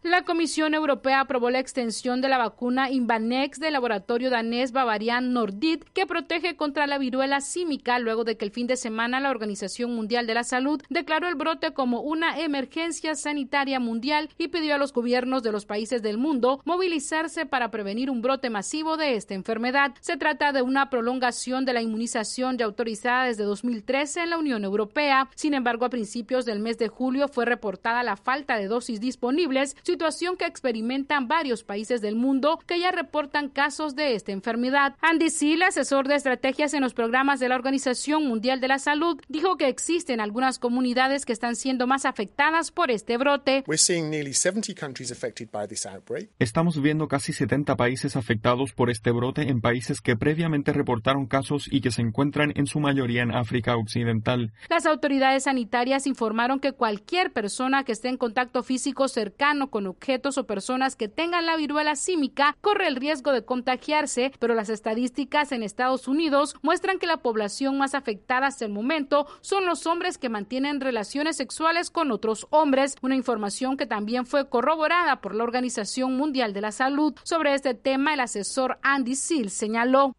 La Comisión Europea aprobó la extensión de la vacuna Imvanex del laboratorio danés Bavarian Nordic, que protege contra la viruela símica, luego de que el fin de semana la Organización Mundial de la Salud declaró el brote como una emergencia sanitaria mundial y pidió a los gobiernos de los países del mundo movilizarse para prevenir un brote masivo de esta enfermedad. Se trata de una prolongación de la inmunización ya autorizada desde 2013 en la Unión Europea. Sin embargo, a principios del mes de julio fue reportada la falta de dosis disponibles, situación que experimentan varios países del mundo que ya reportan casos de esta enfermedad. Andy Seal, asesor de estrategias en los programas de la Organización Mundial de la Salud, dijo que existen algunas comunidades que están siendo más afectadas por este brote. Estamos viendo casi 70 países afectados por este brote en países que previamente reportaron casos y que se encuentran en su mayoría en África Occidental. Las autoridades sanitarias informaron que cualquier persona que esté en contacto físico cercano con objetos o personas que tengan la viruela símica corre el riesgo de contagiarse, pero las estadísticas en Estados Unidos muestran que la población más afectada hasta el momento son los hombres que mantienen relaciones sexuales con otros hombres, una información que también fue corroborada por la Organización Mundial de la Salud. Sobre este tema, el asesor Andy Seal señaló: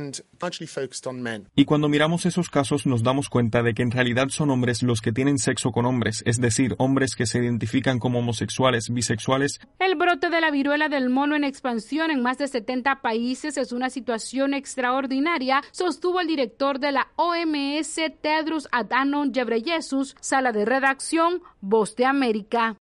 y cuando miramos esos casos nos damos cuenta de que en realidad son hombres los que tienen sexo con hombres, es decir, hombres que se identifican como homosexuales, bisexuales. El brote de la viruela del mono en expansión en más de 70 países es una situación extraordinaria, sostuvo el director de la OMS, Tedros Adhanom Ghebreyesus. Sala de redacción, Voz de América.